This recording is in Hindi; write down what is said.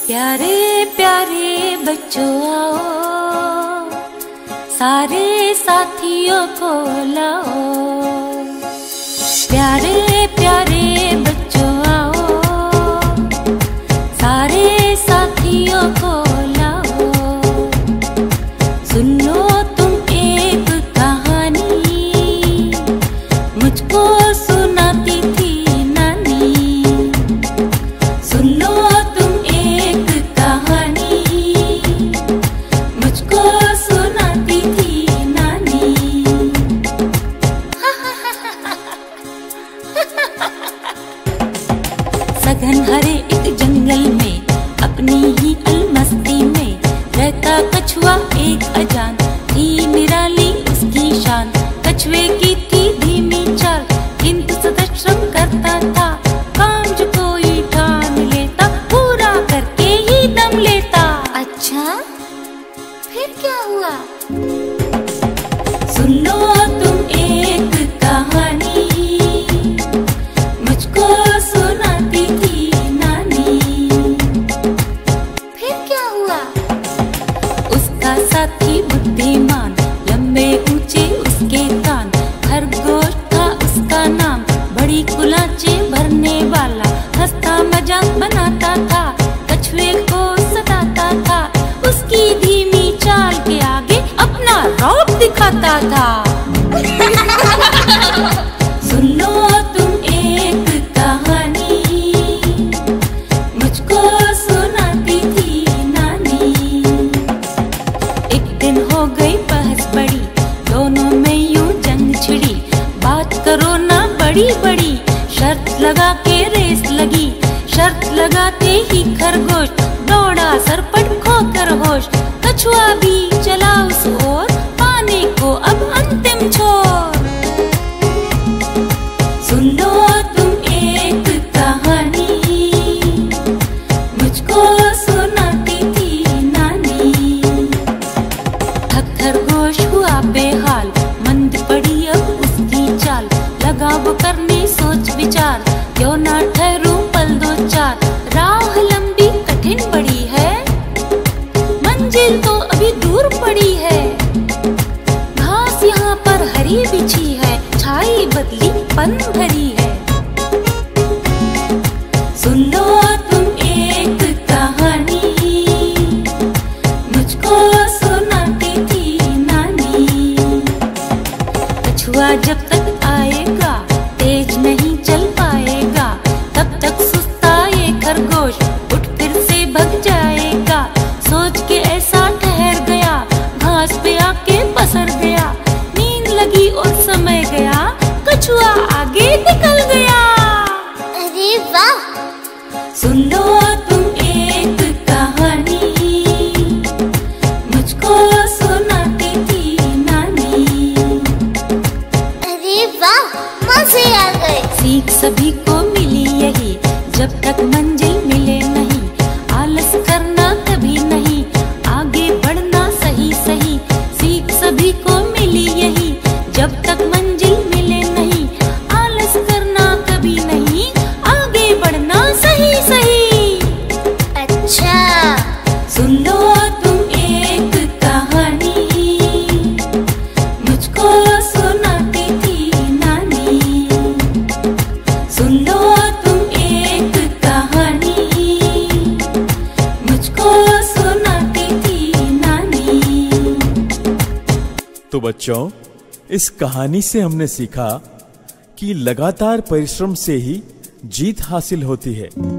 प्यारे प्यारे बच्चों आओ, सारे साथियों को लाओ। प्यारे प्यारे बच्चों आओ, सारे साथियों को लाओ। सुन लो तुम एक कहानी, मुझको सुनाती थी नानी। सुन लो तुम एक कहानी, मुझको सुनाती थी नानी। सघन हरे एक जंगल में, अपनी ही अलमस्ती में, रहता कछुआ एक अजान, थी निराली उसकी शान। कछुए की थी धीमी चाल, किंतु सतत श्रम करता था। काम जो कोई ठान लेता, पूरा करके ही दम लेता। अच्छा, फिर क्या हुआ? सुन लो तुम एक कहानी, मुझको सुनाती थी नानी। फिर क्या हुआ? उसका साथी बुद्धिमान, लंबे ऊंचे उसके कान, खरगोश था उसका नाम, बड़ी कुलाचे भरने वाला, हंसता मजाक बनाता था, कछुए को सताता था। उसकी धीमी चाल के आगे अपना रौब दिखाता था। सुन लो तुम एक कहानी, मुझको सुनाती थी नानी। एक दिन हो गई बहस बड़ी, दोनों में यूं जंग छिड़ी। बात करो ना बड़ी बड़ी, शर्त लगा के रेस लगी। शर्त लगाते ही खरगोश दौड़ा सरपट खोकर होश। कछुआ भी चला उस ओर, पाने को अब अंतिम छोर। सुन लो तुम एक कहानी, मुझको सुनाती थी नानी। थक खरगोश हुआ बेहाल, मंद पड़ी अब उसकी चाल। लगा वो करने सोच विचार, क्यों ना ठहरूं पल दो चार। राह लंबी कठिन बड़ी है, मंजिल तो अभी दूर पड़ी है। घास यहाँ पर हरी बिछी है, छाई बदली पन भरी है। सुन लो तुम एक कहानी, मुझको सुनाती थी नानी। कछुआ जब तक आएगा, तेज नहीं चल पाएगा, तब तक सुस्ताए खरगोश उठ फिर से भग जाएगा। सोच के ऐसा ठहर गया, घास पे आके पसर गया। नींद लगी और समय गया, कछुआ आगे निकल गया। अरे वाह! सुन लो तुम एक कहानी, मुझको सुनाती थी नानी। अरे वाह, मजे आ गए। सीख सभी को मिली यही, जब तक मंजिल मिले नहीं, आलस करना कभी नहीं, आगे बढ़ना सही सही। सीख सभी को मिली यही, जब तक मंजिल मिले नहीं, आलस करना कभी नहीं, आगे बढ़ना सही सही। अच्छा, सुन लो तुम एक कहानी, मुझको सुनाती थी नानी। सुन लो तुम एक कहानी, मुझको सुनाती थी नानी। तो बच्चों, इस कहानी से हमने सीखा कि लगातार परिश्रम से ही जीत हासिल होती है।